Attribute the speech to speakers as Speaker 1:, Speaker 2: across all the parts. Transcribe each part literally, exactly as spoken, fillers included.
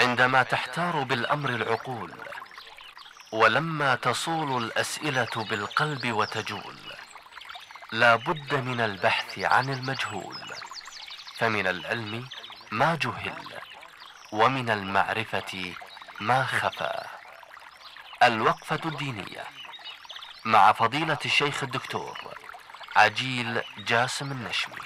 Speaker 1: عندما تحتار بالأمر العقول، ولما تصول الأسئلة بالقلب وتجول، لا بد من البحث عن المجهول، فمن العلم ما جهل، ومن المعرفة ما خفى. الوقفة الدينية مع فضيلة الشيخ الدكتور عجيل جاسم النشمي.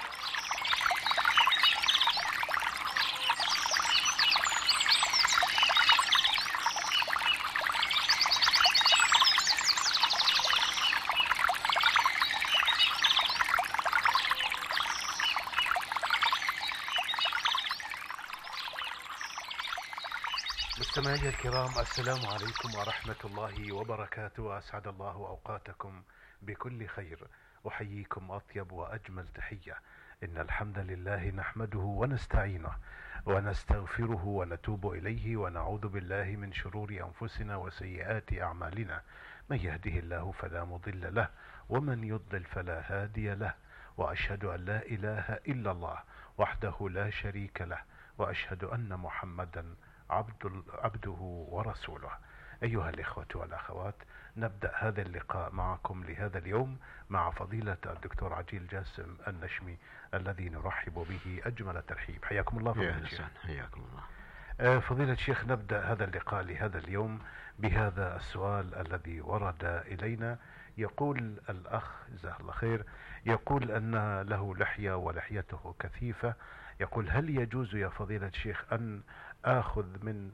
Speaker 2: مستمعي الكرام، السلام عليكم ورحمة الله وبركاته. أسعد الله أوقاتكم بكل خير، أحييكم أطيب وأجمل تحية. إن الحمد لله نحمده ونستعينه ونستغفره ونتوب إليه، ونعوذ بالله من شرور أنفسنا وسيئات أعمالنا. من يهده الله فلا مضل له، ومن يضلل فلا هادي له، وأشهد أن لا إله إلا الله وحده لا شريك له، وأشهد أن محمدا عبد عبده ورسوله. أيها الإخوة والأخوات، نبدأ هذا اللقاء معكم لهذا اليوم مع فضيلة الدكتور عجيل جاسم النشمي، الذي نرحب به أجمل ترحيب. حياكم الله فضيلة الشيخ.
Speaker 3: حياكم الله.
Speaker 2: فضيلة الشيخ، نبدأ هذا اللقاء لهذا اليوم بهذا السؤال الذي ورد إلينا. يقول الأخ جزاه الله خير، يقول أن له لحية ولحيته كثيفة. يقول: هل يجوز يا فضيلة الشيخ أن آخذ من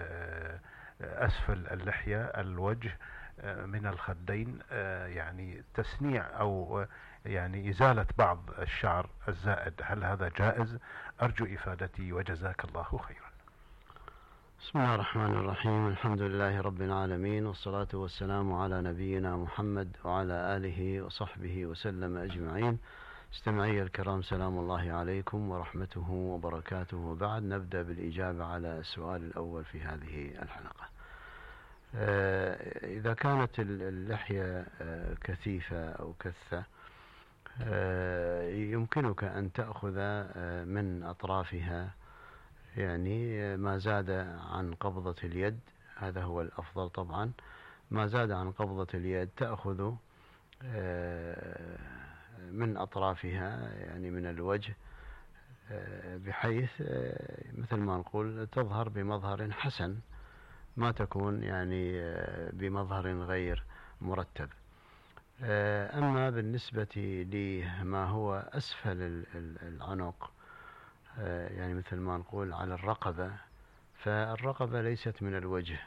Speaker 2: أسفل اللحية الوجه من الخدين، يعني تسنيع أو يعني إزالة بعض الشعر الزائد؟ هل هذا جائز؟ أرجو إفادتي وجزاك الله خيرا.
Speaker 3: بسم الله الرحمن الرحيم. الحمد لله رب العالمين، والصلاة والسلام على نبينا محمد وعلى آله وصحبه وسلم أجمعين. استمعي الكرام، سلام الله عليكم ورحمته وبركاته. وبعد نبدأ بالإجابة على السؤال الأول في هذه الحلقة. إذا كانت اللحية كثيفة أو كثة، يمكنك أن تأخذ من أطرافها يعني ما زاد عن قبضة اليد، هذا هو الأفضل طبعا. ما زاد عن قبضة اليد تأخذ من أطرافها، يعني من الوجه، بحيث مثل ما نقول تظهر بمظهر حسن، ما تكون يعني بمظهر غير مرتب. أما بالنسبة لما هو أسفل العنق، يعني مثل ما نقول على الرقبة، فالرقبة ليست من الوجه،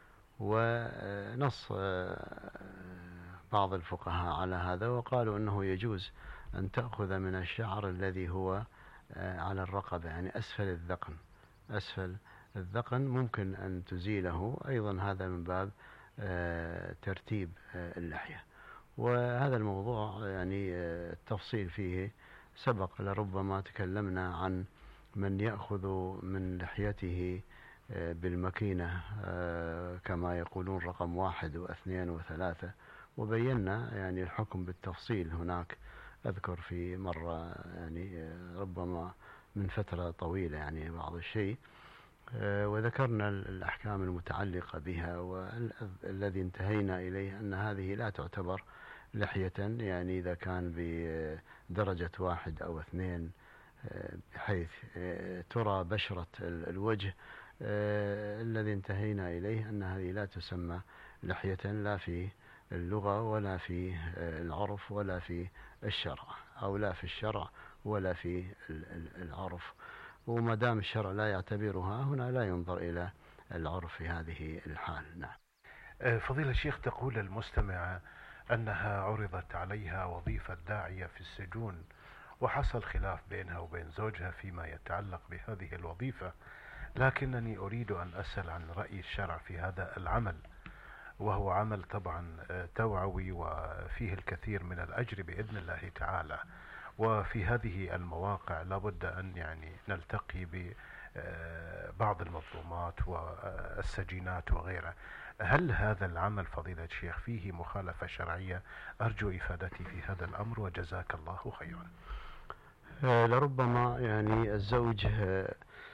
Speaker 3: ونص بعض الفقهاء على هذا وقالوا أنه يجوز أن تأخذ من الشعر الذي هو على الرقبة، يعني أسفل الذقن. أسفل الذقن ممكن أن تزيله أيضا، هذا من باب ترتيب اللحية. وهذا الموضوع يعني التفصيل فيه سبق، لربما تكلمنا عن من يأخذ من لحيته بالمكينة كما يقولون رقم واحد واثنين وثلاثة، وبينا يعني الحكم بالتفصيل هناك. أذكر في مرة يعني ربما من فترة طويلة يعني بعض الشيء، وذكرنا الأحكام المتعلقة بها، والذي انتهينا إليه أن هذه لا تعتبر لحية، يعني إذا كان بدرجة واحد أو اثنين، بحيث ترى بشرة الوجه. الذي انتهينا إليه أن هذه لا تسمى لحية، لا في اللغة ولا في العرف ولا في الشرع، أو لا في الشرع ولا في العرف. وما دام الشرع لا يعتبرها، هنا لا ينظر إلى العرف في هذه الحال. نعم.
Speaker 2: فضيلة الشيخ، تقول المستمعة أنها عرضت عليها وظيفة داعية في السجون، وحصل خلاف بينها وبين زوجها فيما يتعلق بهذه الوظيفة، لكنني أريد أن أسأل عن رأي الشرع في هذا العمل، وهو عمل طبعا توعوي وفيه الكثير من الأجر بإذن الله تعالى. وفي هذه المواقع لابد أن يعني نلتقي ببعض المظلومات والسجينات وغيرها. هل هذا العمل فضيلة الشيخ فيه مخالفة شرعية؟ أرجو إفادتي في هذا الأمر وجزاك الله خيرا.
Speaker 3: لربما يعني الزوج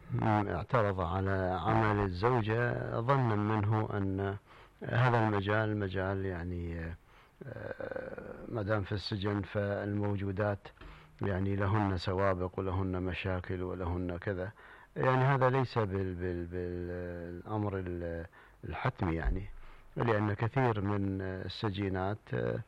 Speaker 3: اعترض على عمل الزوجة ظنا منه أن هذا المجال مجال يعني ما دام في السجن فالموجودات يعني لهن سوابق ولهن مشاكل ولهن كذا، يعني هذا ليس بال بال بالأمر الحتمي، يعني لأن كثير من السجينات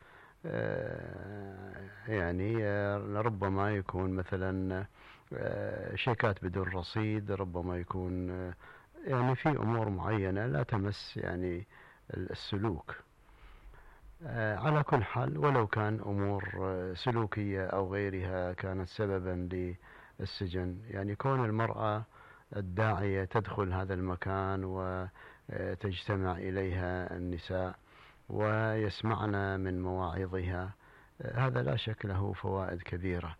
Speaker 3: يعني ربما يكون مثلا شيكات بدون رصيد، ربما يكون يعني في أمور معينة لا تمس يعني السلوك. على كل حال، ولو كان أمور سلوكية أو غيرها كانت سببا للسجن، يعني كون المرأة الداعية تدخل هذا المكان وتجتمع إليها النساء ويسمعن من مواعظها، هذا لا شك له فوائد كبيرة.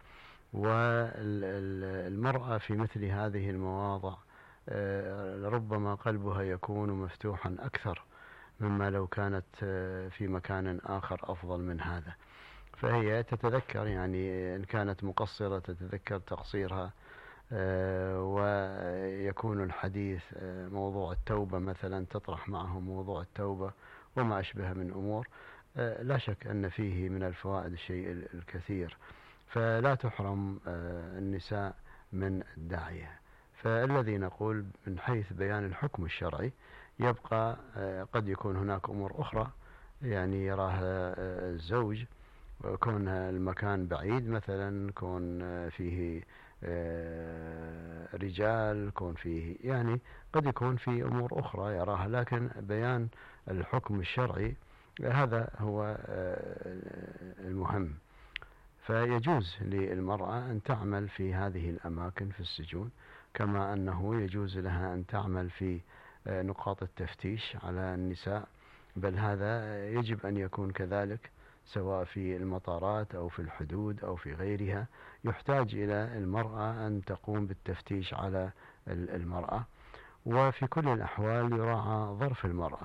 Speaker 3: والمرأة في مثل هذه المواضع ربما قلبها يكون مفتوحا أكثر مما لو كانت في مكان آخر أفضل من هذا، فهي تتذكر يعني إن كانت مقصرة تتذكر تقصيرها، ويكون الحديث موضوع التوبة مثلا، تطرح معهم موضوع التوبة وما أشبه من أمور، لا شك أن فيه من الفوائد الشيء الكثير، فلا تحرم النساء من الداعية. فالذي نقول من حيث بيان الحكم الشرعي يبقى قد يكون هناك أمور أخرى يعني يراها الزوج، كون المكان بعيد مثلا، كون فيه رجال، كون فيه يعني قد يكون في أمور أخرى يراها، لكن بيان الحكم الشرعي هذا هو المهم. فيجوز للمرأة أن تعمل في هذه الأماكن في السجون، كما أنه يجوز لها أن تعمل في نقاط التفتيش على النساء، بل هذا يجب أن يكون كذلك سواء في المطارات أو في الحدود أو في غيرها، يحتاج إلى المرأة أن تقوم بالتفتيش على المرأة. وفي كل الأحوال يراعى ظرف المرأة،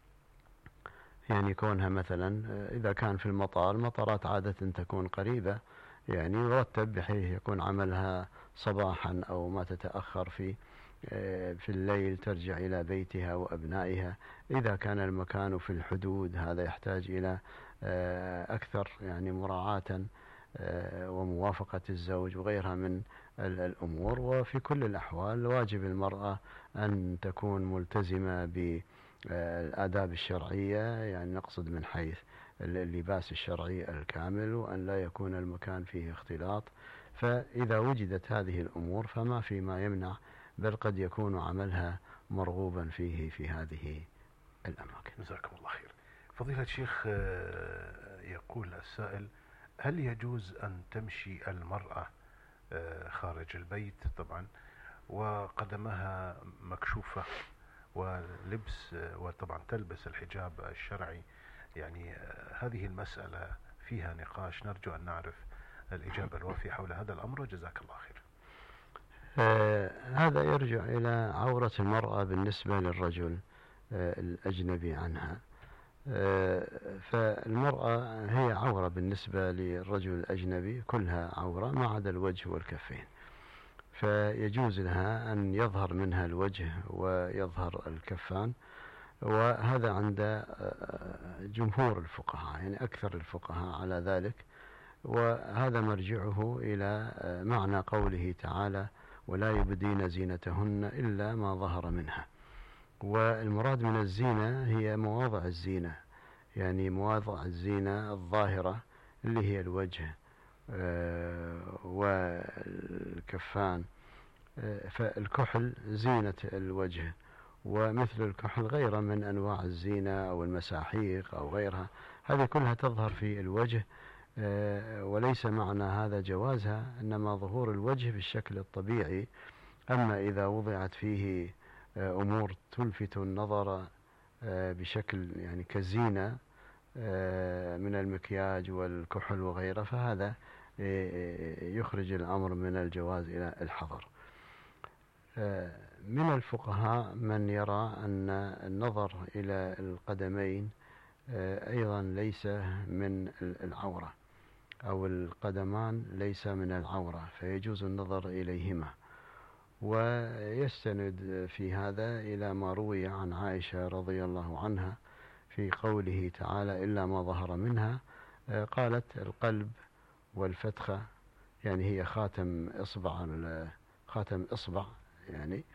Speaker 3: يعني كونها مثلا إذا كان في المطار، المطارات عادة تكون قريبة، يعني يرتب بحيث يكون عملها صباحا أو ما تتأخر في في الليل ترجع إلى بيتها وأبنائها. إذا كان المكان في الحدود هذا يحتاج إلى أكثر يعني مراعاة وموافقة الزوج وغيرها من الأمور. وفي كل الأحوال واجب المرأة أن تكون ملتزمة بالآداب الشرعية، يعني نقصد من حيث اللباس الشرعي الكامل، وأن لا يكون المكان فيه اختلاط. فإذا وجدت هذه الأمور فما في ما يمنع، بل قد يكون عملها مرغوبا فيه في هذه الأماكن.
Speaker 2: جزاكم الله خير. فضيلة الشيخ، يقول السائل: هل يجوز أن تمشي المرأة خارج البيت طبعا وقدمها مكشوفة ولبس وطبعا تلبس الحجاب الشرعي؟ يعني هذه المسألة فيها نقاش، نرجو أن نعرف الإجابة الوافية حول هذا الأمر، وجزاك الله خير.
Speaker 3: آه هذا يرجع إلى عورة المرأة بالنسبة للرجل آه الأجنبي عنها. آه فالمرأة هي عورة بالنسبة للرجل الأجنبي، كلها عورة ما عدا الوجه والكفين، فيجوز لها أن يظهر منها الوجه ويظهر الكفان، وهذا عند جمهور الفقهاء، يعني أكثر الفقهاء على ذلك. وهذا مرجعه إلى معنى قوله تعالى: ولا يبدين زينتهن إلا ما ظهر منها. والمراد من الزينة هي مواضع الزينة، يعني مواضع الزينة الظاهرة اللي هي الوجه والكفان. فالكحل زينة الوجه، ومثل الكحل غيره من أنواع الزينة أو المساحيق أو غيرها، هذه كلها تظهر في الوجه، وليس معنى هذا جوازها، إنما ظهور الوجه بالشكل الطبيعي. أما إذا وضعت فيه أمور تلفت النظر بشكل يعني كزينة من المكياج والكحل وغيره، فهذا يخرج الأمر من الجواز إلى الحظر. من الفقهاء من يرى أن النظر إلى القدمين أيضا ليس من العورة، أو القدمان ليس من العورة، فيجوز النظر إليهما. ويستند في هذا إلى ما روي عن عائشة رضي الله عنها في قوله تعالى إلا ما ظهر منها، قالت القلب والفتخة، يعني هي خاتم إصبع خاتم إصبع يعني،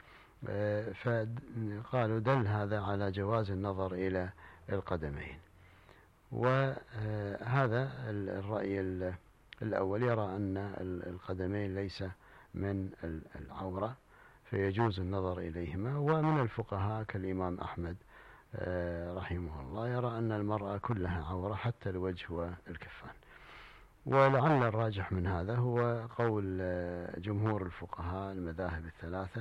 Speaker 3: فقالوا دل هذا على جواز النظر إلى القدمين. وهذا الرأي الأول يرى أن القدمين ليس من العورة فيجوز النظر إليهما، ومن الفقهاء كالإمام أحمد رحمه الله يرى أن المرأة كلها عورة حتى الوجه والكفان. ولعل الراجح من هذا هو قول جمهور الفقهاء المذاهب الثلاثة،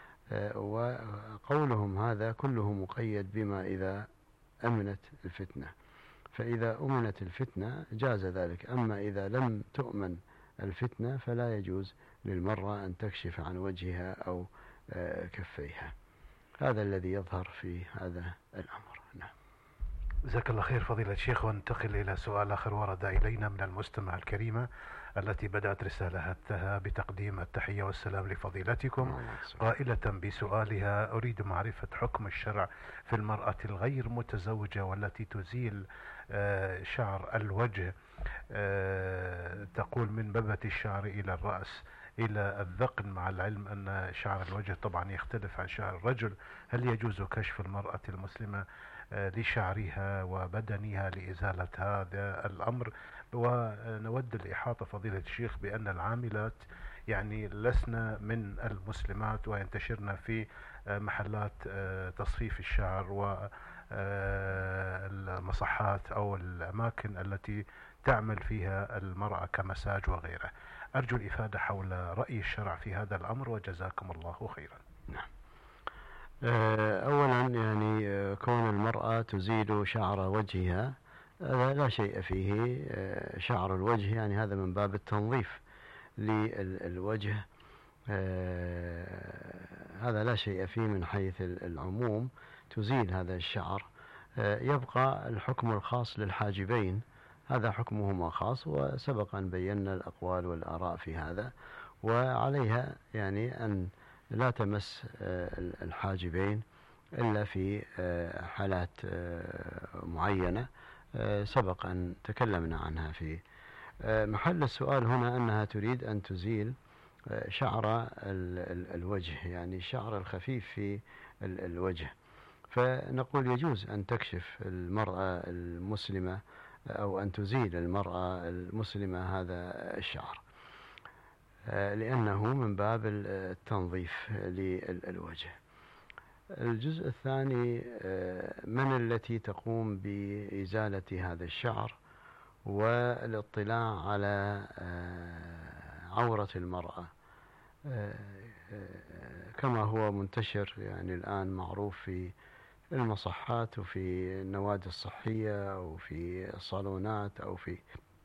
Speaker 3: وقولهم هذا كله مقيد بما إذا أمنت الفتنة، فإذا أمنت الفتنة جاز ذلك، أما إذا لم تؤمن الفتنة فلا يجوز للمرأة أن تكشف عن وجهها أو كفيها. هذا الذي يظهر في هذا الأمر. نعم.
Speaker 2: جزاك الله خير فضيلة الشيخ. وننتقل إلى سؤال آخر ورد إلينا من المستمع الكريمة التي بدأت رسالتها بتقديم التحية والسلام لفضيلتكم قائلة بسؤالها: أريد معرفة حكم الشرع في المرأة الغير متزوجة والتي تزيل شعر الوجه، تقول من ببة الشعر إلى الرأس إلى الذقن، مع العلم أن شعر الوجه طبعا يختلف عن شعر الرجل. هل يجوز كشف المرأة المسلمة لشعرها وبدنها لإزالة هذا الأمر؟ ونود الإحاطة فضيلة الشيخ بأن العاملات يعني لسنا من المسلمات وينتشرن في محلات تصفيف الشعر والمصحات أو الأماكن التي تعمل فيها المرأة كمساج وغيره. أرجو الإفادة حول رأي الشرع في هذا الأمر وجزاكم الله خيرا.
Speaker 3: نعم. أولا يعني كون المرأة تزيل شعر وجهها لا شيء فيه. شعر الوجه يعني هذا من باب التنظيف للوجه، هذا لا شيء فيه من حيث العموم، تزيل هذا الشعر. يبقى الحكم الخاص للحاجبين، هذا حكمهما خاص، وسبق أن بينا الأقوال والآراء في هذا، وعليها يعني أن لا تمس الحاجبين إلا في حالات معينة سبق أن تكلمنا عنها. في محل السؤال هنا أنها تريد أن تزيل شعر الوجه، يعني الشعر الخفيف في الوجه، فنقول يجوز أن تكشف المرأة المسلمة أو أن تزيل المرأة المسلمة هذا الشعر، لأنه من باب التنظيف للوجه. الجزء الثاني: من التي تقوم بإزالة هذا الشعر والاطلاع على عورة المرأة كما هو منتشر يعني الآن معروف في المصحات وفي النوادي الصحية أو في الصالونات أو في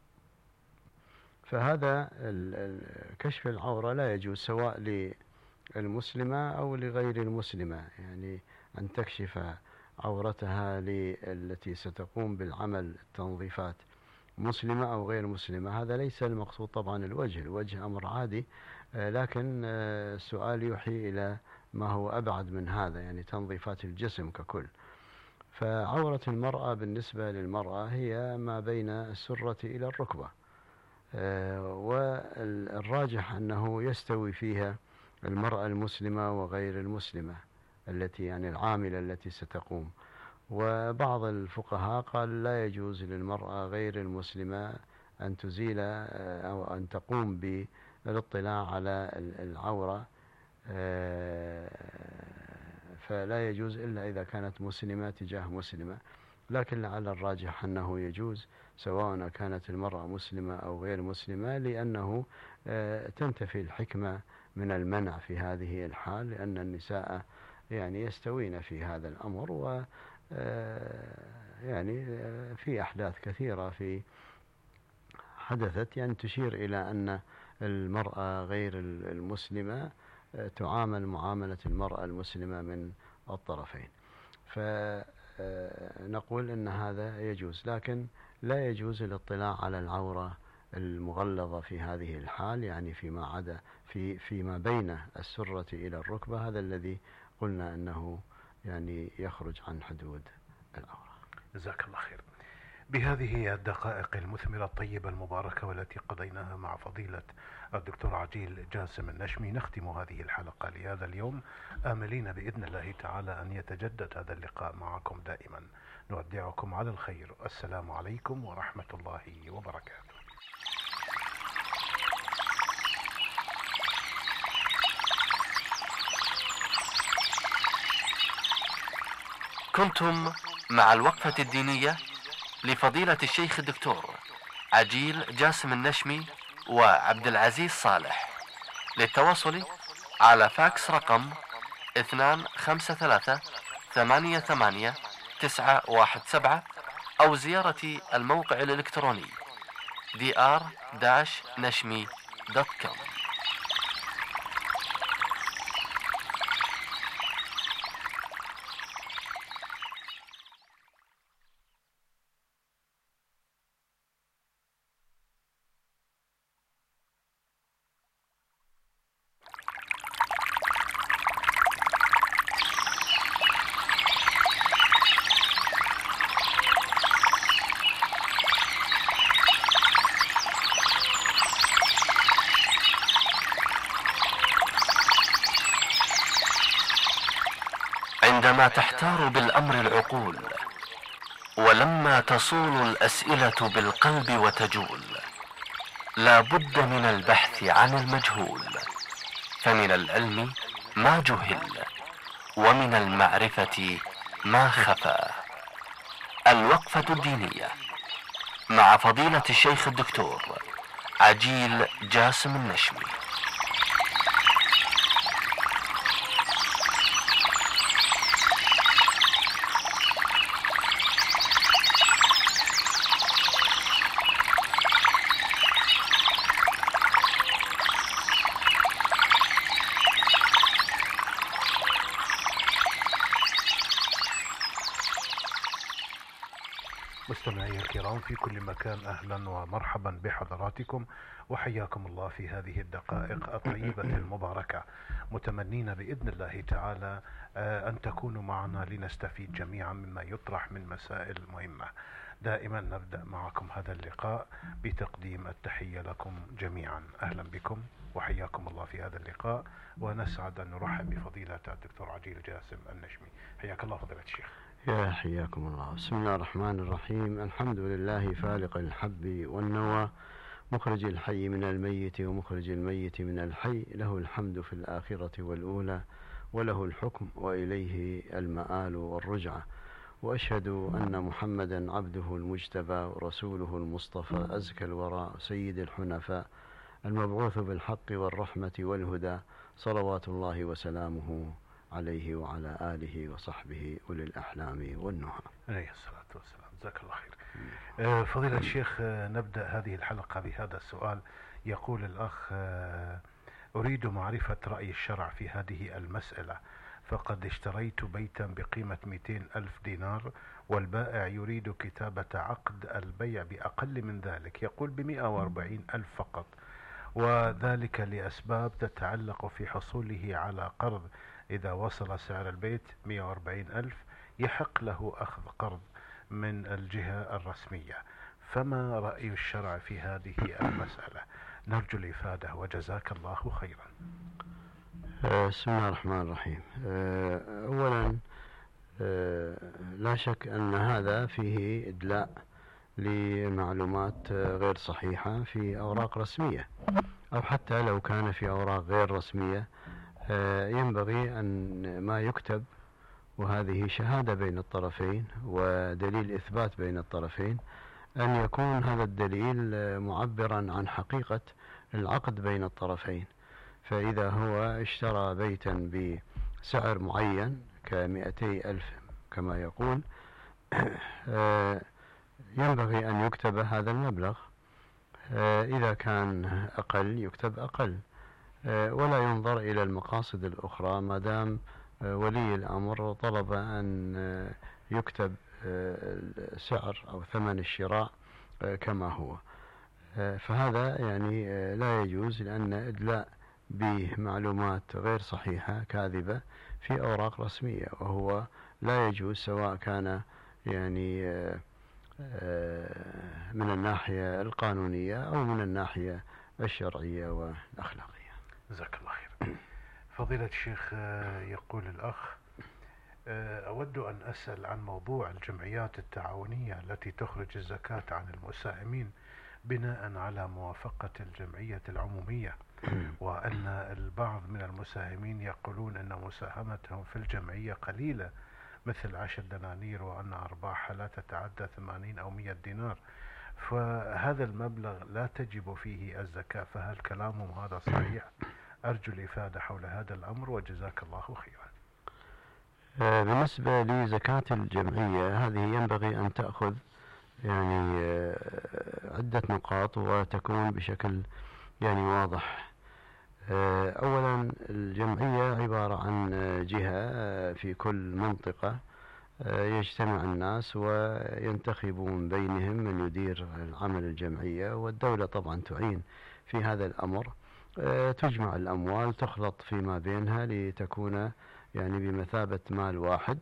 Speaker 3: فهذا كشف العورة لا يجوز سواء للمسلمة أو لغير المسلمة، يعني أن تكشف عورتها التي ستقوم بالعمل التنظيفات مسلمة أو غير مسلمة. هذا ليس المقصود طبعا الوجه، الوجه أمر عادي، لكن السؤال يوحي إلى ما هو أبعد من هذا، يعني تنظيفات الجسم ككل. فعورة المرأة بالنسبة للمرأة هي ما بين السرة إلى الركبة، والراجح أنه يستوي فيها المرأة المسلمة وغير المسلمة التي يعني العاملة التي ستقوم. وبعض الفقهاء قال لا يجوز للمرأة غير المسلمة أن تزيل أو أن تقوم بالاطلاع على العورة، فلا يجوز إلا إذا كانت مسلمة تجاه مسلمة، لكن لعل الراجح أنه يجوز سواء كانت المرأة مسلمة أو غير مسلمة، لأنه تنتفي الحكمة من المنع في هذه الحال، لأن النساء يعني يستوين في هذا الأمر. و يعني في أحداث كثيرة في حدثت يعني تشير إلى أن المرأة غير المسلمة تعامل معاملة المرأة المسلمة من الطرفين، فنقول أن هذا يجوز، لكن لا يجوز الاطلاع على العورة المغلظة في هذه الحال، يعني فيما عدا في فيما بين السرة إلى الركبة، هذا الذي قلنا أنه يعني يخرج عن حدود العورة.
Speaker 2: جزاك الله خير. بهذه الدقائق المثمرة الطيبة المباركة والتي قضيناها مع فضيلة الدكتور عجيل جاسم النشمي نختم هذه الحلقة لهذا اليوم، آملين بإذن الله تعالى أن يتجدد هذا اللقاء معكم دائما. نودعكم على الخير. السلام عليكم ورحمة الله وبركاته.
Speaker 1: كنتم مع الوقفة الدينية لفضيلة الشيخ الدكتور عجيل جاسم النشمي وعبد العزيز صالح. للتواصل على فاكس رقم اثنان خمسة ثلاثة ثمانية ثمانية تسعة واحد سبعة أو زيارة الموقع الإلكتروني دي آر نشمي دوت كوم. عندما تحتار بالأمر العقول، ولما تصول الأسئلة بالقلب وتجول، لا بد من البحث عن المجهول، فمن العلم ما جهل، ومن المعرفة ما خفى. الوقفة الدينية مع فضيلة الشيخ الدكتور عجيل جاسم النشمي.
Speaker 2: مستمعي الكرام في كل مكان، أهلا ومرحبا بحضراتكم، وحياكم الله في هذه الدقائق الطيبة المباركة، متمنين بإذن الله تعالى أن تكونوا معنا لنستفيد جميعا مما يطرح من مسائل مهمة. دائما نبدأ معكم هذا اللقاء بتقديم التحية لكم جميعا. أهلا بكم وحياكم الله في هذا اللقاء، ونسعد أن نرحب بفضيلة الدكتور عجيل جاسم النشمي. حياك الله فضيلة الشيخ.
Speaker 3: يا حياكم الله. بسم الله الرحمن الرحيم. الحمد لله فالق الحب والنوى، مخرج الحي من الميت ومخرج الميت من الحي، له الحمد في الآخرة والأولى، وله الحكم وإليه المآل والرجعة. وأشهد أن محمدا عبده المجتبى ورسوله المصطفى، أزكى الورى سيد الحنفاء، المبعوث بالحق والرحمة والهدى، صلوات الله وسلامه عليه وعلى آله وصحبه أولي الأحلام والنهى.
Speaker 2: عليه الصلاة والسلام. جزاك الله خير. آه فضيلة الشيخ، آه نبدأ هذه الحلقة بهذا السؤال. يقول الأخ: آه أريد معرفة رأي الشرع في هذه المسألة، فقد اشتريت بيتا بقيمة مئتين ألف دينار، والبائع يريد كتابة عقد البيع بأقل من ذلك، يقول بمئة وأربعين ألف فقط، وذلك لأسباب تتعلق في حصوله على قرض. إذا وصل سعر البيت مئة وأربعين ألف يحق له أخذ قرض من الجهة الرسمية، فما رأي الشرع في هذه المسألة؟ نرجو الإفادة وجزاك الله خيرا.
Speaker 3: بسم الله الرحمن الرحيم. أولا لا شك أن هذا فيه إدلاء لمعلومات غير صحيحة في أوراق رسمية، أو حتى لو كان في أوراق غير رسمية ينبغي أن ما يكتب، وهذه شهادة بين الطرفين ودليل إثبات بين الطرفين، أن يكون هذا الدليل معبرا عن حقيقة العقد بين الطرفين. فإذا هو اشترى بيتا بسعر معين كمئتي ألف كما يقول، ينبغي أن يكتب هذا المبلغ. إذا كان أقل يكتب أقل، ولا ينظر إلى المقاصد الأخرى ما دام ولي الأمر طلب أن يكتب سعر أو ثمن الشراء كما هو. فهذا يعني لا يجوز، لأن إدلاء بمعلومات غير صحيحة كاذبة في أوراق رسمية، وهو لا يجوز سواء كان يعني من الناحية القانونية أو من الناحية الشرعية والأخلاقية.
Speaker 2: جزاك الله خير. فضيلة الشيخ، يقول الأخ: أود أن أسأل عن موضوع الجمعيات التعاونية التي تخرج الزكاة عن المساهمين بناء على موافقة الجمعية العمومية، وأن البعض من المساهمين يقولون أن مساهمتهم في الجمعية قليلة مثل عشر دنانير، وأن أرباحها لا تتعدى ثمانين أو مئة دينار، فهذا المبلغ لا تجب فيه الزكاة، فهل كلامهم هذا صحيح؟ أرجو الإفادة حول هذا الأمر، وجزاك الله خيرا.
Speaker 3: بالنسبة لزكاة الجمعية، هذه ينبغي أن تأخذ يعني عدة نقاط وتكون بشكل يعني واضح. أولا، الجمعية عبارة عن جهة في كل منطقة يجتمع الناس وينتخبون بينهم من يدير العمل الجمعية، والدولة طبعا تعين في هذا الأمر، تجمع الأموال تخلط فيما بينها لتكون يعني بمثابة مال واحد.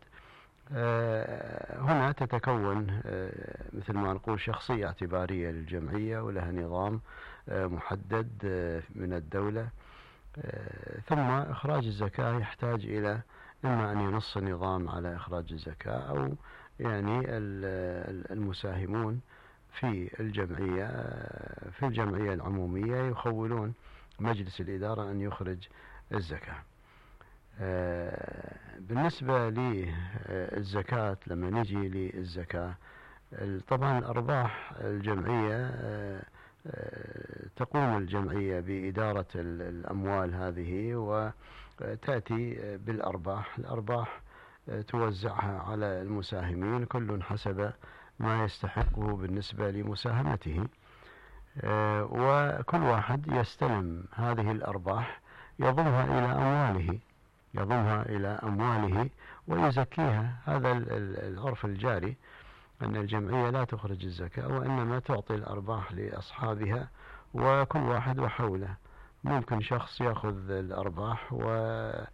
Speaker 3: هنا تتكون مثل ما نقول شخصية اعتبارية للجمعية، ولها نظام محدد من الدولة. ثم إخراج الزكاة يحتاج إلى إما أن ينص النظام على إخراج الزكاة، أو يعني المساهمون في الجمعية في الجمعية العمومية يخولون مجلس الإدارة أن يخرج الزكاة. بالنسبة للزكاة، لما نجي للزكاة، طبعا الأرباح الجمعية تقوم الجمعية بإدارة الأموال هذه وتأتي بالأرباح. الأرباح توزعها على المساهمين كل حسب ما يستحقه بالنسبة لمساهمته، وكل واحد يستلم هذه الأرباح يضمها إلى أمواله يضمها إلى أمواله ويزكيها. هذا العرف الجاري، أن الجمعية لا تخرج الزكاة، وإنما تعطي الأرباح لأصحابها وكل واحد وحوله. ممكن شخص يأخذ الأرباح وهو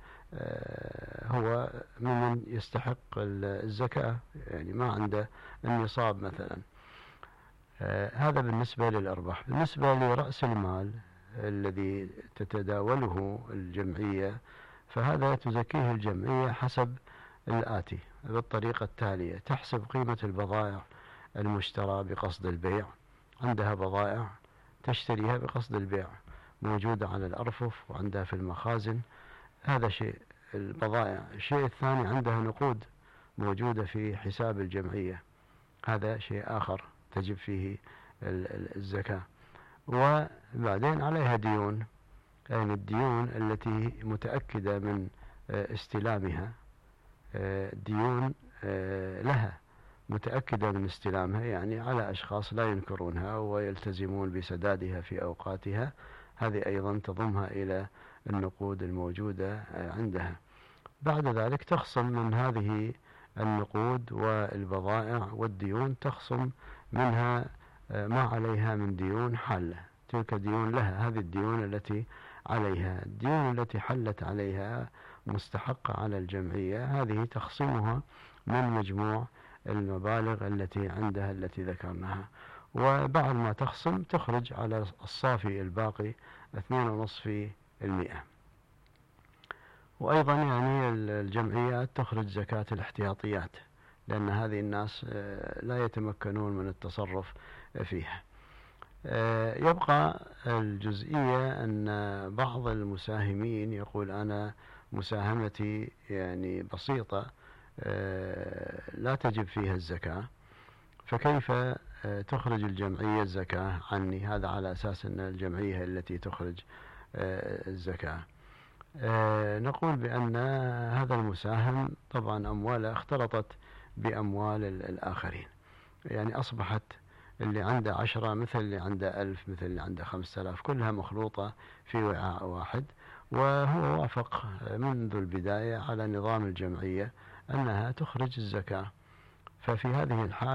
Speaker 3: ممن يستحق الزكاة، يعني ما عنده النصاب مثلا. هذا بالنسبة للأرباح. بالنسبة لرأس المال الذي تتداوله الجمعية، فهذا تزكيه الجمعية حسب الآتي، بالطريقة التالية: تحسب قيمة البضائع المشترى بقصد البيع. عندها بضائع تشتريها بقصد البيع موجودة على الأرفف وعندها في المخازن، هذا شيء البضائع. الشيء الثاني، عندها نقود موجودة في حساب الجمعية، هذا شيء آخر تجب فيه الزكاة. وبعدين عليها ديون، يعني الديون التي متأكدة من استلامها، ديون لها متأكدة من استلامها، يعني على أشخاص لا ينكرونها ويلتزمون بسدادها في أوقاتها، هذه أيضا تضمها إلى النقود الموجودة عندها. بعد ذلك تخصم من هذه النقود والبضائع والديون، تخصم منها ما عليها من ديون حالة، تلك ديون لها. هذه الديون التي عليها، الديون التي حلت عليها مستحقة على الجمعية، هذه تخصمها من مجموع المبالغ التي عندها التي ذكرناها، وبعد ما تخصم تخرج على الصافي الباقي اثنين ونصف في المئة. وأيضا يعني الجمعيات تخرج زكاة الاحتياطيات، لأن هذه الناس لا يتمكنون من التصرف فيها. يبقى الجزئية أن بعض المساهمين يقول: أنا مساهمتي يعني بسيطة لا تجب فيها الزكاة، فكيف تخرج الجمعية الزكاة عني؟ هذا على أساس أن الجمعية التي تخرج الزكاة. نقول بأن هذا المساهم طبعا أمواله اختلطت بأموال الآخرين، يعني أصبحت اللي عنده عشرة مثل اللي عنده ألف، مثل اللي عنده خمسة آلاف، كلها مخلوطة في وعاء واحد. وهو وافق منذ البداية على نظام الجمعية أنها تخرج الزكاة، ففي هذه الحال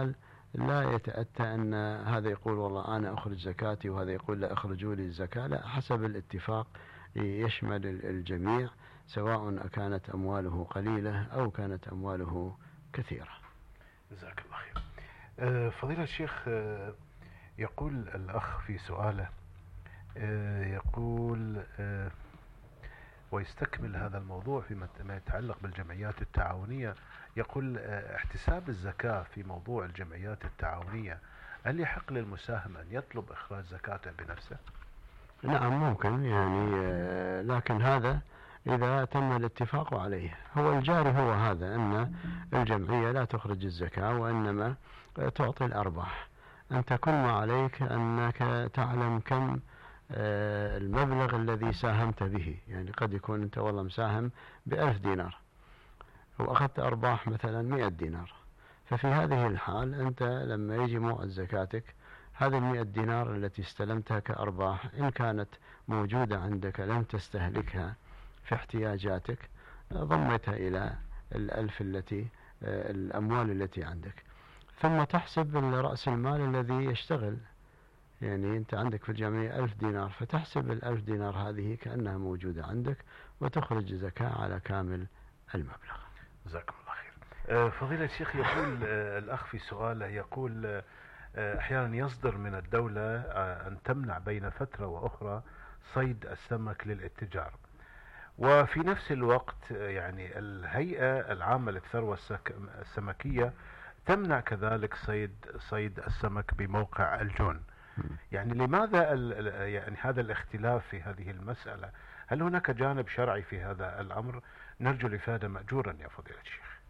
Speaker 3: لا يتأتى أن هذا يقول والله أنا أخرج زكاتي وهذا يقول لا أخرجوا لي الزكاة، لا، حسب الاتفاق يشمل الجميع سواء كانت أمواله قليلة أو كانت أمواله كثيرة.
Speaker 2: جزاك الله خير. أه فضيلة الشيخ، أه يقول الأخ في سؤاله، أه يقول أه ويستكمل هذا الموضوع فيما يتعلق بالجمعيات التعاونية، يقول أه احتساب الزكاة في موضوع الجمعيات التعاونية، هل يحق للمساهم أن يطلب إخراج زكاته بنفسه؟
Speaker 3: نعم ممكن، يعني أه لكن هذا إذا تم الاتفاق عليه. هو الجاري هو هذا، أن الجمعية لا تخرج الزكاة وإنما تعطي الأرباح. أنت كل ما عليك أنك تعلم كم المبلغ الذي ساهمت به، يعني قد يكون أنت والله مساهم بألف دينار وأخذت أرباح مثلا مئة دينار، ففي هذه الحال أنت لما يجي موعد زكاتك هذه المئة دينار التي استلمتها كأرباح إن كانت موجودة عندك لم تستهلكها في احتياجاتك ضمتها إلى الألف التي الأموال التي عندك، ثم تحسب رأس المال الذي يشتغل. يعني أنت عندك في الجمعية ألف دينار، فتحسب الألف دينار هذه كأنها موجودة عندك وتخرج زكاة على كامل المبلغ.
Speaker 2: جزاكم الله خير. فضيلة الشيخ، يقول الأخ في سؤاله، يقول أحيانا يصدر من الدولة أن تمنع بين فترة وأخرى صيد السمك للاتجار، وفي نفس الوقت يعني الهيئة العامة للثروة السمكية تمنع كذلك صيد صيد السمك بموقع الجون. يعني لماذا يعني هذا الاختلاف في هذه المسألة؟ هل هناك جانب شرعي في هذا الأمر؟ نرجو الإفادة مأجورا يا فضيلة الشيخ.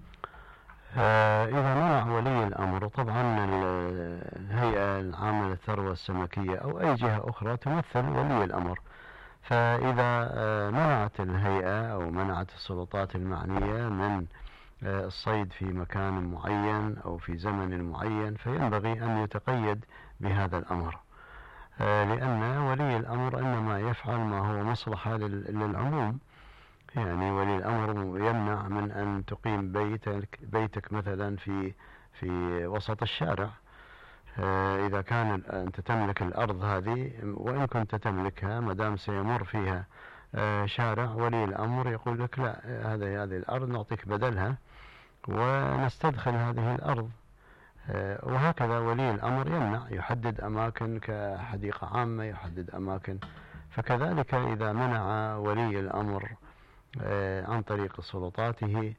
Speaker 3: آه إذا منع ولي الأمر، طبعا الهيئة العامة للثروة السمكية أو أي جهة أخرى تمثل ولي الأمر، فإذا آه منعت الهيئة أو منعت السلطات المعنية من آه الصيد في مكان معين أو في زمن معين، فينبغي أن يتقيد بهذا الأمر، آه لأن ولي الأمر إنما يفعل ما هو مصلحة للعموم. يعني ولي الأمر يمنع من أن تقيم بيتك بيتك مثلا في في وسط الشارع. آه إذا كان أنت تملك الأرض هذه وإن كنت تملكها ما دام سيمر فيها آه شارع، ولي الأمر يقول لك لا، هذه هذه الأرض نعطيك بدلها ونستدخل هذه الأرض. آه وهكذا ولي الأمر يمنع، يحدد أماكن كحديقة عامة، يحدد أماكن. فكذلك إذا منع ولي الأمر آه عن طريق سلطاته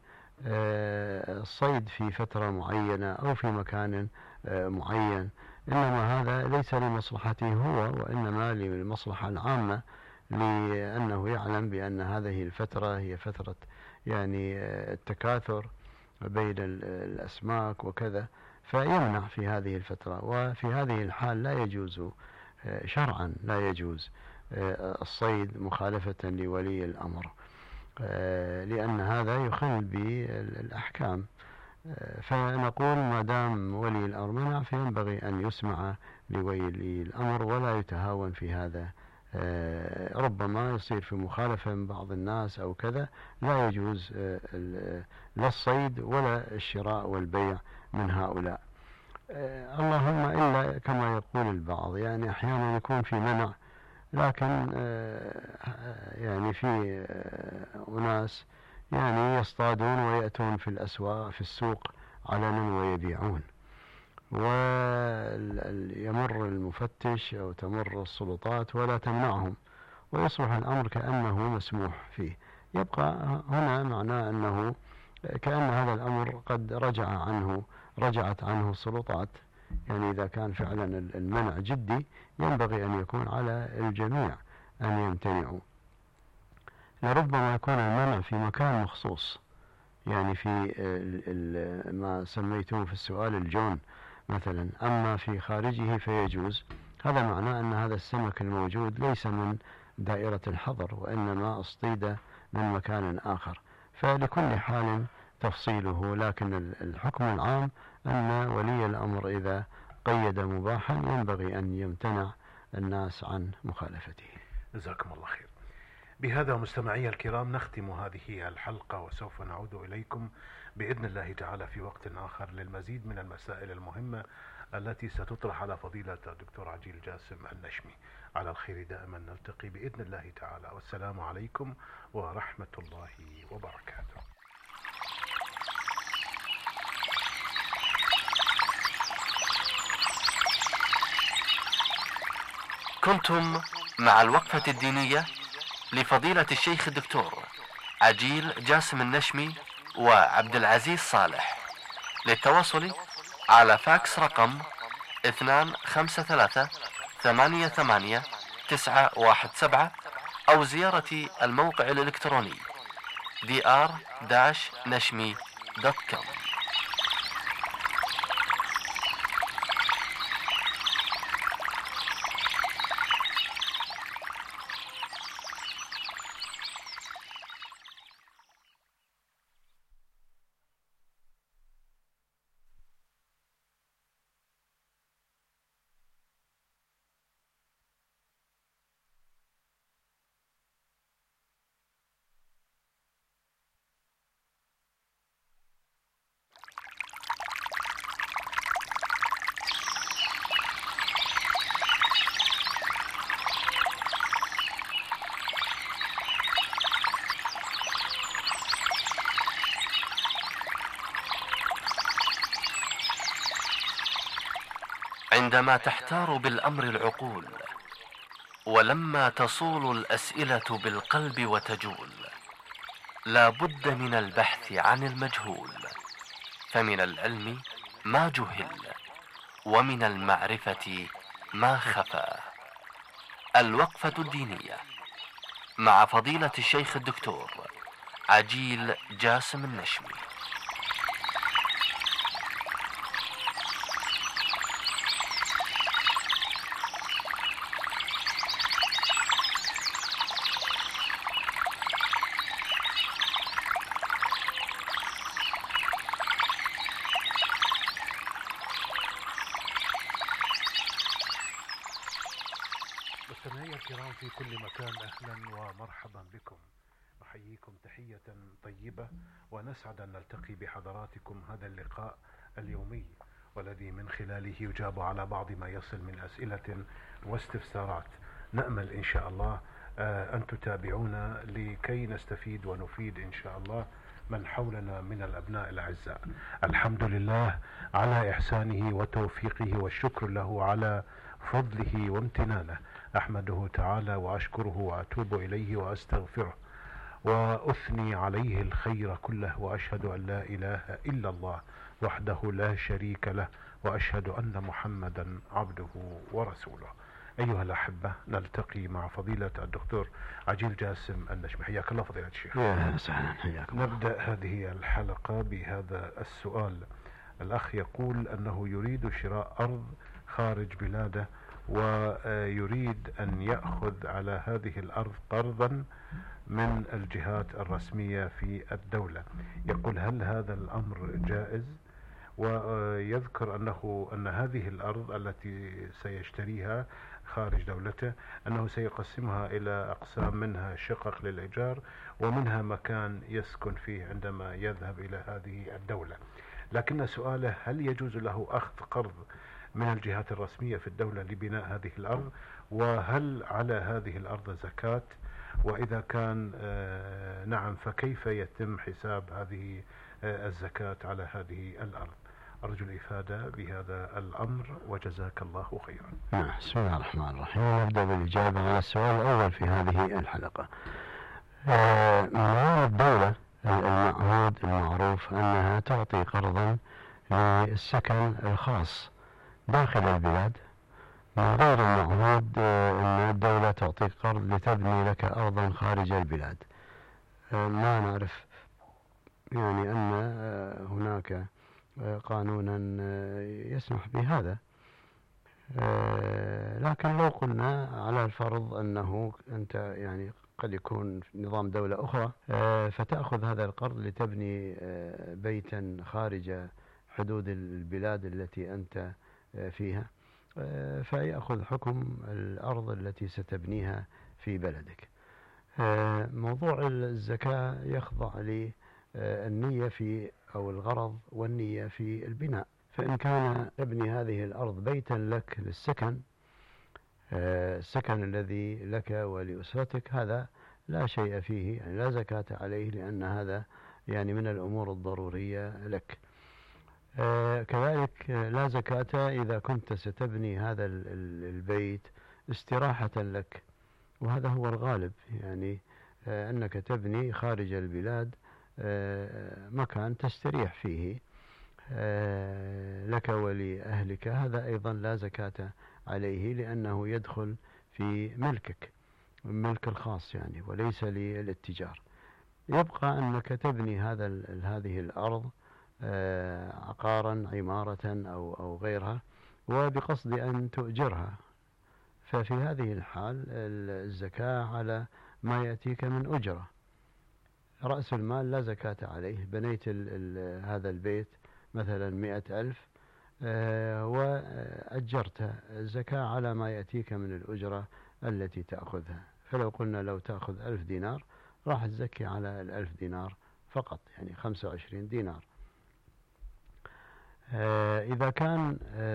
Speaker 3: آه الصيد في فترة معينة أو في مكان آه معين، إنما هذا ليس لمصلحته هو وإنما للمصلحة العامة، لأنه يعلم بأن هذه الفترة هي فترة يعني آه التكاثر بين الأسماك وكذا، فيمنع في هذه الفترة. وفي هذه الحال لا يجوز آه شرعا لا يجوز آه الصيد مخالفة لولي الأمر، لأن هذا يخل بالأحكام. فنقول ما دام ولي الأمر منع فينبغي أن يسمع لولي الأمر ولا يتهاون في هذا. ربما يصير في مخالفة من بعض الناس أو كذا، لا يجوز لا الصيد ولا الشراء والبيع من هؤلاء. اللهم إلا كما يقول البعض، يعني أحيانا يكون في منع، لكن يعني في أناس يعني يصطادون ويأتون في الأسواق في السوق علنا ويبيعون، ويمر المفتش أو تمر السلطات ولا تمنعهم، ويصبح الأمر كأنه مسموح فيه. يبقى هنا معناه أنه كأن هذا الأمر قد رجع عنه رجعت عنه السلطات. يعني إذا كان فعلا المنع جدي ينبغي أن يكون على الجميع أن يمتنعوا. لربما يكون المنع في مكان مخصوص، يعني في ما سميتوه في السؤال الجون مثلا، أما في خارجه فيجوز. هذا معناه أن هذا السمك الموجود ليس من دائرة الحظر وإنما اصطيد من مكان آخر، فلكل حال تفصيله. لكن الحكم العام أن ولي الأمر إذا قيد مباحا ينبغي أن يمتنع الناس عن مخالفته.
Speaker 2: جزاكم الله خير. بهذا مستمعي الكرام نختم هذه الحلقة، وسوف نعود إليكم بإذن الله تعالى في وقت آخر للمزيد من المسائل المهمة التي ستطرح على فضيلة الدكتور عجيل جاسم النشمي. على الخير دائما نلتقي بإذن الله تعالى، والسلام عليكم ورحمة الله وبركاته.
Speaker 1: كنتم مع الوقفة الدينية لفضيلة الشيخ الدكتور عجيل جاسم النشمي وعبد العزيز صالح. للتواصل على فاكس رقم اثنان خمسة ثلاثة ثمانية ثمانية تسعة واحد سبعة أو زيارة الموقع الإلكتروني دي آر نشمي دوت كوم. عندما تحتار بالأمر العقول، ولما تصول الأسئلة بالقلب وتجول، لا بد من البحث عن المجهول، فمن العلم ما جهل ومن المعرفة ما خفى. الوقفة الدينية مع فضيلة الشيخ الدكتور عجيل جاسم النشمي.
Speaker 2: مستمعي الكرام في كل مكان، أهلا ومرحبا بكم. نحييكم تحية طيبة، ونسعد أن نلتقي بحضراتكم هذا اللقاء اليومي، والذي من خلاله يجاب على بعض ما يصل من أسئلة واستفسارات. نأمل إن شاء الله أن تتابعونا لكي نستفيد ونفيد إن شاء الله من حولنا من الأبناء الأعزاء. الحمد لله على إحسانه وتوفيقه، والشكر له على فضله وامتنانه. أحمده تعالى وأشكره وأتوب إليه وأستغفره، وأثني عليه الخير كله، وأشهد أن لا إله إلا الله وحده لا شريك له، وأشهد أن محمدا عبده ورسوله. أيها الأحبة، نلتقي مع فضيلة الدكتور عجيل جاسم النشمي. حياك الله فضيلة الشيخ.
Speaker 3: يا سهلا، حياكم.
Speaker 2: نبدأ هذه الحلقة بهذا السؤال. الأخ يقول أنه يريد شراء أرض خارج بلاده، ويريد أن يأخذ على هذه الأرض قرضا من الجهات الرسمية في الدولة. يقول هل هذا الأمر جائز؟ ويذكر أنه أن هذه الأرض التي سيشتريها خارج دولته أنه سيقسمها إلى أقسام، منها شقق للإيجار ومنها مكان يسكن فيه عندما يذهب إلى هذه الدولة. لكن سؤاله هل يجوز له أخذ قرض من الجهات الرسمية في الدولة لبناء هذه الأرض؟ وهل على هذه الأرض زكاة؟ وإذا كان نعم فكيف يتم حساب هذه الزكاة على هذه الأرض؟ أرجو الإفادة بهذا الأمر وجزاك الله خيرا.
Speaker 3: بسم الله الرحمن الرحيم. نبدأ بالإجابة على السؤال الأول في هذه الحلقة. معاون الدولة المعهود المعروف أنها تعطي قرضا للسكن الخاص داخل البلاد، من غير المعهود أن الدولة تعطيك قرض لتبني لك أرضا خارج البلاد. ما نعرف يعني أن هناك قانونا يسمح بهذا، لكن لو قلنا على الفرض أنه أنت يعني قد يكون نظام دولة أخرى فتأخذ هذا القرض لتبني بيتا خارج حدود البلاد التي أنت فيها، فيأخذ حكم الأرض التي ستبنيها في بلدك. موضوع الزكاة يخضع للنية في أو الغرض والنية في البناء. فإن كان تبني هذه الأرض بيتا لك للسكن، السكن الذي لك ولأسرتك، هذا لا شيء فيه، يعني لا زكاة عليه، لأن هذا يعني من الأمور الضرورية لك. كذلك لا زكاة إذا كنت ستبني هذا البيت استراحة لك، وهذا هو الغالب، يعني أنك تبني خارج البلاد مكان تستريح فيه لك ولأهلك، هذا أيضا لا زكاة عليه، لأنه يدخل في ملكك، الملك الخاص يعني، وليس للاتجار. يبقى أنك تبني هذا هذه الأرض عقارا، عمارة أو أو غيرها، وبقصد أن تؤجرها، ففي هذه الحال الزكاة على ما يأتيك من أجرة. رأس المال لا زكاة عليه. بنيت ال ال هذا البيت مثلا مئة ألف وأجرته، الزكاة على ما يأتيك من الأجرة التي تأخذها. فلو قلنا لو تأخذ ألف دينار راح تزكي على الألف دينار فقط، يعني خمسة وعشرين دينار. إذا كان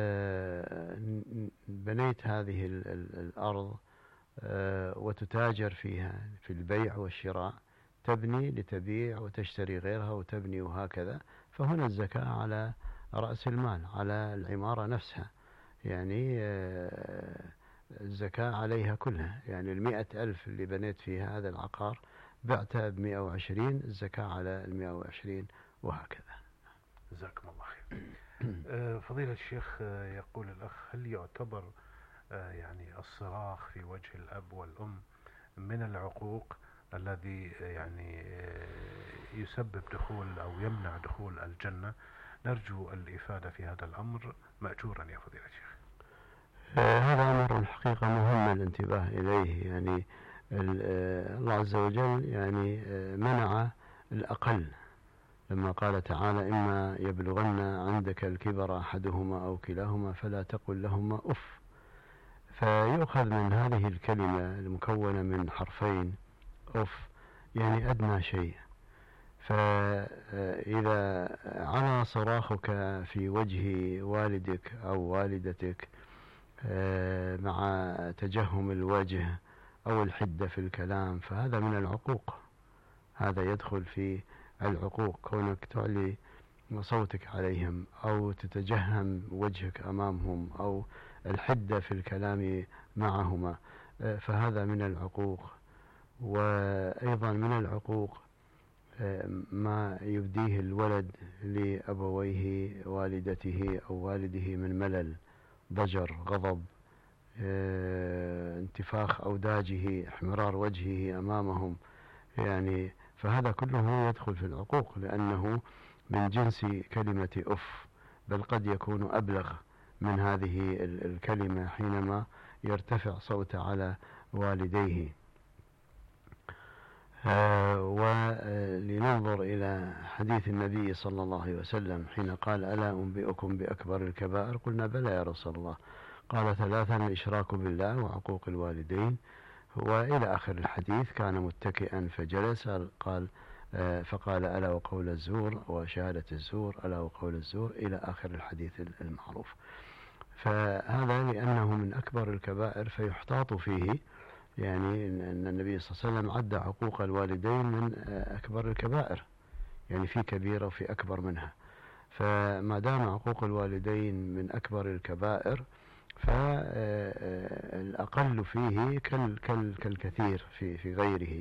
Speaker 3: بنيت هذه الأرض وتتاجر فيها في البيع والشراء، تبني لتبيع وتشتري غيرها وتبني وهكذا، فهنا الزكاة على رأس المال، على العمارة نفسها، يعني الزكاة عليها كلها. يعني المئة ألف اللي بنيت فيها هذا العقار بعتها بمئة وعشرين، الزكاة على المئة وعشرين وهكذا.
Speaker 2: جزاكم الله خير. فضيلة الشيخ، يقول الأخ: هل يعتبر يعني الصراخ في وجه الأب والأم من العقوق الذي يعني يسبب دخول أو يمنع دخول الجنة؟ نرجو الإفادة في هذا الأمر مأجورا يا فضيلة الشيخ.
Speaker 3: هذا أمر الحقيقة مهم الانتباه إليه. يعني الله عز وجل يعني منع الأقل لما قال تعالى: إما يبلغن عندك الكبر أحدهما أو كلاهما فلا تقل لهما أف. فيؤخذ من هذه الكلمة المكونة من حرفين أف، يعني أدنى شيء. فإذا على صراخك في وجه والدك أو والدتك مع تجهم الوجه أو الحدة في الكلام، فهذا من العقوق، هذا يدخل في العقوق، كونك تعلي صوتك عليهم أو تتجهم وجهك أمامهم أو الحدة في الكلام معهما، فهذا من العقوق. وأيضا من العقوق ما يبديه الولد لأبويه، والدته أو والده، من ملل، ضجر، غضب، انتفاخ أوداجه، احمرار وجهه أمامهم، يعني فهذا كله يدخل في العقوق، لأنه من جنس كلمة أف، بل قد يكون أبلغ من هذه الكلمة حينما يرتفع صوته على والديه. آه ولننظر إلى حديث النبي صلى الله عليه وسلم حين قال: ألا أنبئكم بأكبر الكبائر؟ قلنا: بلى يا رسول الله. قال: ثلاثا: الإشراك بالله وعقوق الوالدين، وإلى آخر الحديث. كان متكئا فجلس، قال آه فقال: ألا وقول الزور وشهادة الزور، ألا وقول الزور، إلى آخر الحديث المعروف. فهذا لأنه من أكبر الكبائر فيحتاط فيه، يعني أن النبي صلى الله عليه وسلم عد عقوق الوالدين من أكبر الكبائر، يعني في كبيرة وفي أكبر منها. فما دام عقوق الوالدين من أكبر الكبائر فالأقل فيه كال كال كالكثير في في غيره.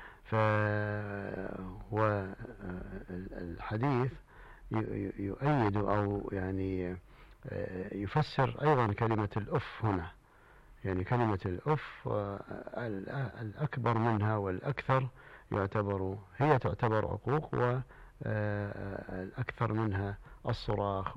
Speaker 3: والحديث يؤيد أو يعني يفسر أيضا كلمة الأف هنا، يعني كلمة الأف الأكبر منها والأكثر يعتبر، هي تعتبر عقوق، والأكثر منها الصراخ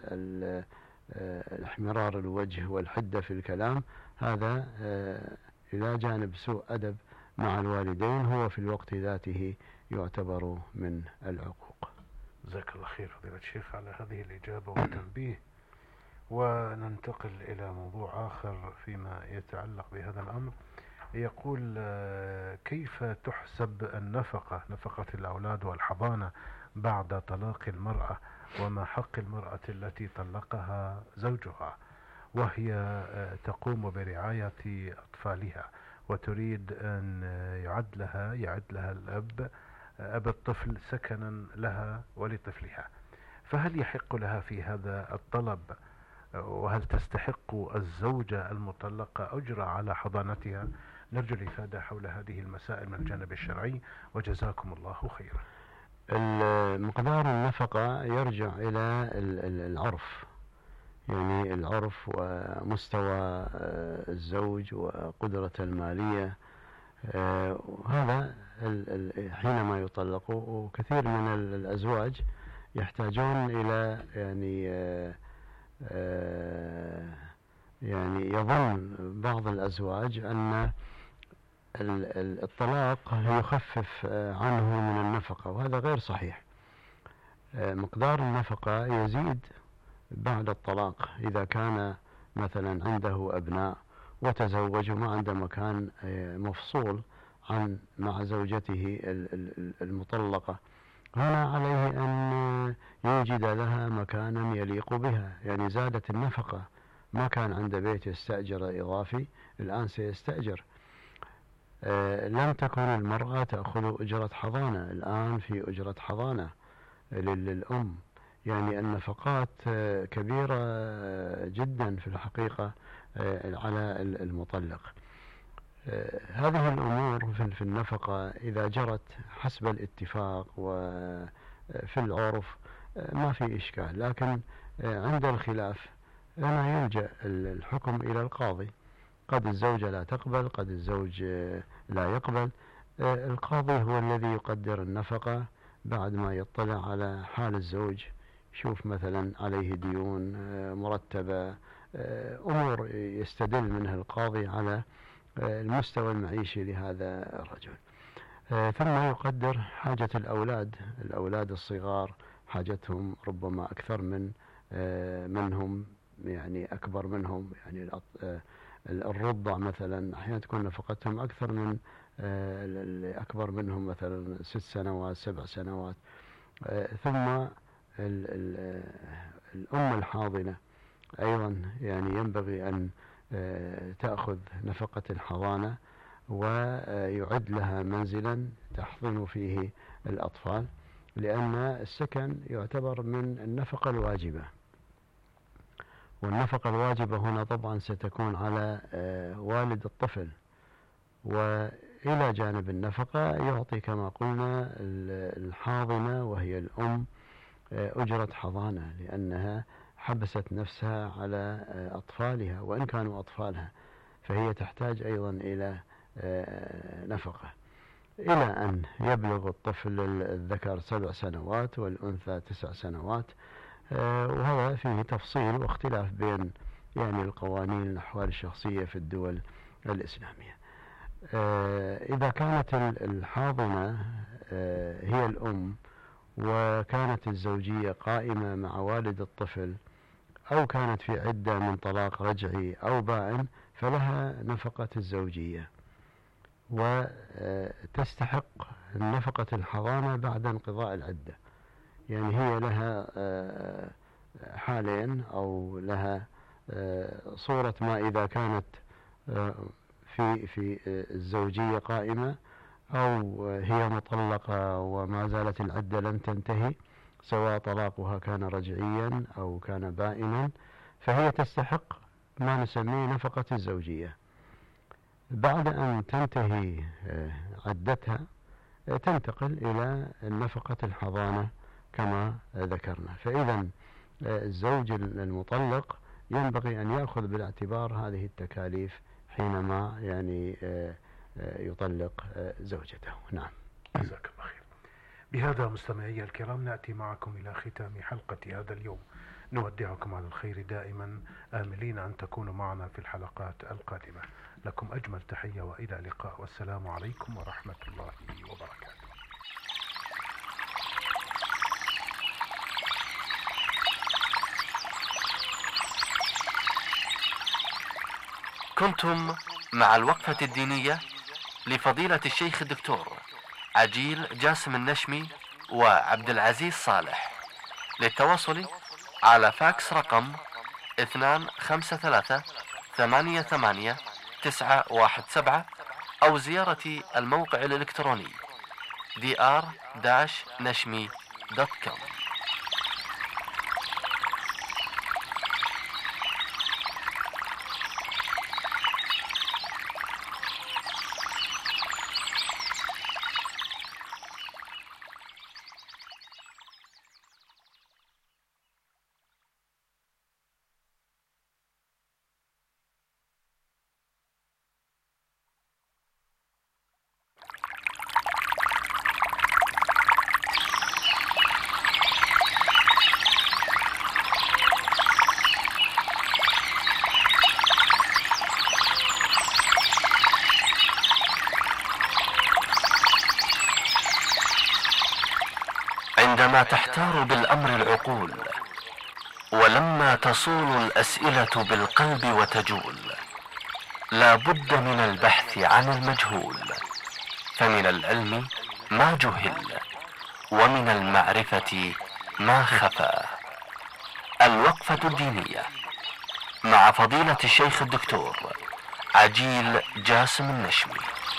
Speaker 3: والإحمرار الوجه والحدة في الكلام. هذا إلى جانب سوء أدب مع الوالدين هو في الوقت ذاته يعتبر من العقوق.
Speaker 2: جزاك الله خير فضيلة الشيخ على هذه الإجابة والتنبيه. وننتقل إلى موضوع آخر فيما يتعلق بهذا الأمر. يقول آه، كيف تحسب النفقة، نفقة الأولاد والحضانة بعد طلاق المرأة، وما حق المرأة التي طلقها زوجها وهي آه، تقوم برعاية أطفالها وتريد أن آه، يعد لها يعد لها الأب آه، أب الطفل سكنا لها ولطفلها، فهل يحق لها في هذا الطلب؟ وهل تستحق الزوجة المطلقة أجرة على حضانتها؟ نرجو الإفادة حول هذه المسائل من الجانب الشرعي، وجزاكم الله خيرا.
Speaker 3: مقدار النفقة يرجع إلى العرف، يعني العرف ومستوى الزوج وقدرته المالية. هذا حينما يطلقوا، وكثير من الأزواج يحتاجون إلى يعني يعني يظن بعض الأزواج أن الطلاق يخفف عنه من النفقة، وهذا غير صحيح. مقدار النفقة يزيد بعد الطلاق إذا كان مثلا عنده أبناء وتزوج وما عنده مكان مفصول عن مع زوجته المطلقة، هنا عليه أن يوجد لها مكانا يليق بها، يعني زادت النفقة. ما كان عنده بيت يستأجر إضافي، الآن سيستأجر. آه لم تكن المرأة تأخذ أجرة حضانة، الآن في أجرة حضانة للأم. يعني النفقات آه كبيرة آه جدا في الحقيقة آه على المطلق. آه هذه الأمور في النفقة إذا جرت حسب الاتفاق وفي العرف آه ما في إشكال، لكن آه عند الخلاف هنا يلجأ الحكم إلى القاضي. قد الزوجة لا تقبل، قد الزوج لا يقبل. القاضي هو الذي يقدر النفقة بعد ما يطلع على حال الزوج، يشوف مثلا عليه ديون مرتبة، أمور يستدل منها القاضي على المستوى المعيشي لهذا الرجل. ثم يقدر حاجة الأولاد الأولاد الصغار، حاجتهم ربما أكثر من منهم، يعني أكبر منهم، يعني الرضع مثلا أحيانا تكون نفقتهم أكثر من اللي أكبر منهم، مثلا ست سنوات سبع سنوات. ثم الأم الحاضنة أيضا يعني ينبغي أن تأخذ نفقة الحضانة ويعد لها منزلا تحضن فيه الأطفال، لأن السكن يعتبر من النفقة الواجبة، والنفقة الواجبة هنا طبعا ستكون على والد الطفل. وإلى جانب النفقة يعطي كما قلنا الحاضنة وهي الأم أجرة حضانة، لأنها حبست نفسها على أطفالها، وإن كانوا أطفالها فهي تحتاج أيضا إلى نفقة، إلى أن يبلغ الطفل الذكر سبع سنوات والأنثى تسع سنوات. وهذا فيه تفصيل واختلاف بين يعني القوانين الأحوال الشخصية في الدول الإسلامية. إذا كانت الحاضنة هي الأم وكانت الزوجية قائمة مع والد الطفل، أو كانت في عدة من طلاق رجعي أو بائن، فلها نفقة الزوجية، وتستحق نفقة الحضانة بعد انقضاء العدة. يعني هي لها حالين، أو لها صورة ما إذا كانت في في الزوجية قائمة، أو هي مطلقة وما زالت العدة لم تنتهي، سواء طلاقها كان رجعيا أو كان بائنا، فهي تستحق ما نسميه نفقة الزوجية. بعد أن تنتهي عدتها تنتقل إلى نفقة الحضانة كما ذكرنا. فإذا الزوج المطلق ينبغي أن يأخذ بالاعتبار هذه التكاليف حينما يعني يطلق زوجته. نعم.
Speaker 2: جزاك الله خير. بهذا مستمعي الكرام نأتي معكم إلى ختام حلقة هذا اليوم. نودعكم على الخير دائما، آملين أن تكونوا معنا في الحلقات القادمة. لكم أجمل تحية وإلى اللقاء، والسلام عليكم ورحمة الله وبركاته.
Speaker 1: كنتم مع الوقفة الدينية لفضيلة الشيخ الدكتور عجيل جاسم النشمي وعبد العزيز صالح. للتواصل على فاكس رقم اثنان خمسة ثلاثة ثمانية ثمانية تسعة واحد سبعة أو زيارة الموقع الإلكتروني دي آر نشمي دوت كوم. عندما تحتار بالأمر العقول ولما تصول الأسئلة بالقلب وتجول، لا بد من البحث عن المجهول، فمن العلم ما جهل ومن المعرفة ما خفى. الوقفة الدينية مع فضيلة الشيخ الدكتور عجيل جاسم النشمي.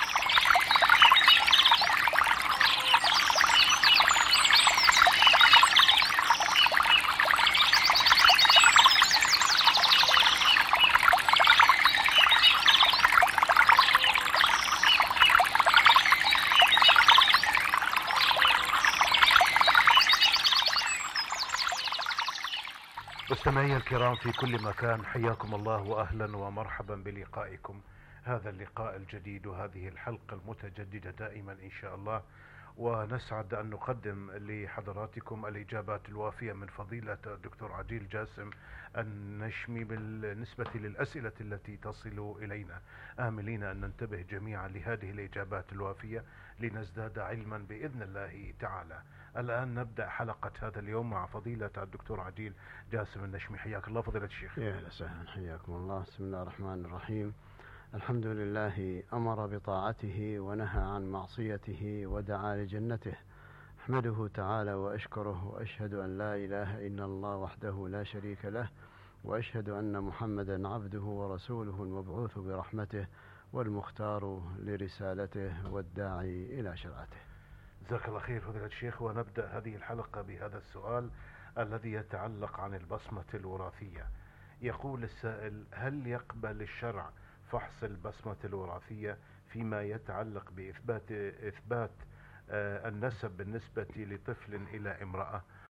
Speaker 2: مستمعي الكرام في كل مكان، حياكم الله وأهلا ومرحبا بلقائكم. هذا اللقاء الجديد وهذه الحلقة المتجددة دائما إن شاء الله، ونسعد أن نقدم لحضراتكم الإجابات الوافية من فضيلة الدكتور عجيل جاسم النشمي بالنسبة للأسئلة التي تصل إلينا، آملين أن ننتبه جميعا لهذه الإجابات الوافية لنزداد علما بإذن الله تعالى. الآن نبدأ حلقة هذا اليوم مع فضيلة الدكتور عجيل جاسم النشمي. حياك الله فضيلة الشيخ.
Speaker 3: يا أهلا وسهلا، حياكم الله. بسم الله الرحمن الرحيم. الحمد لله أمر بطاعته ونهى عن معصيته ودعا لجنته، أحمده تعالى وأشكره وأشهد أن لا إله إلا الله وحده لا شريك له، وأشهد أن محمدا عبده ورسوله المبعوث برحمته والمختار لرسالته والداعي إلى شرعته.
Speaker 2: جزاك الله خير فضيلة الشيخ. ونبدأ هذه الحلقة بهذا السؤال الذي يتعلق عن البصمة الوراثية. يقول السائل: هل يقبل الشرع فحص البصمة الوراثية فيما يتعلق بإثبات إثبات آه النسب بالنسبة لطفل إلى امرأة؟